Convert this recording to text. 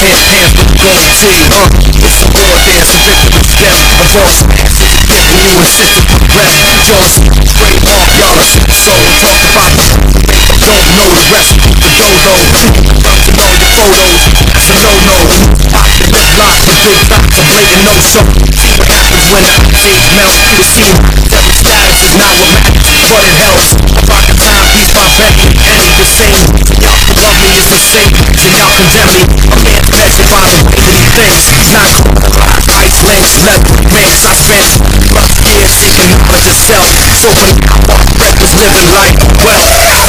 hands with the gold tee. It's a war dance, a victory step. A boss asses, getting you insist to progress. Jones, straight off, y'all are sick soul. Talk about the don't know the rest. The dodo, bouncing all your photos. That's a no-no. Pop the lip lock with good thoughts, a blatant no-so. See what happens when the page melts. The scene, every status is not what matters, but it helps. Rock a timepiece, my Bentley, any the same. Y'all can love me is insane, so y'all condemn me. A man measured by the way that he thinks. He's not criminalized, ice links, leather rings. I spent plus years taking knowledge of self. So when I walk, was living life well.